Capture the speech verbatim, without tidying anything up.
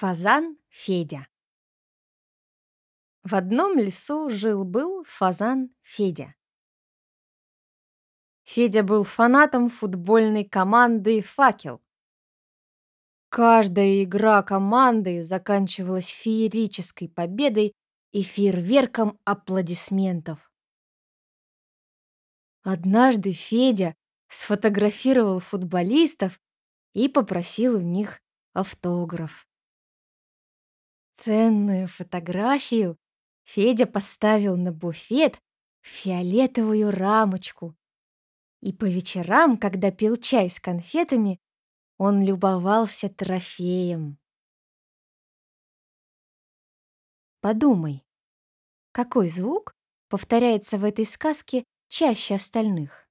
Фазан Федя. В одном лесу жил-был фазан Федя. Федя был фанатом футбольной команды «Факел». Каждая игра команды заканчивалась феерической победой и фейерверком аплодисментов. Однажды Федя сфотографировал футболистов и попросил у них автограф. Ценную фотографию Федя поставил на буфет в фиолетовую рамочку. И по вечерам, когда пил чай с конфетами, он любовался трофеем. Подумай, какой звук повторяется в этой сказке чаще остальных?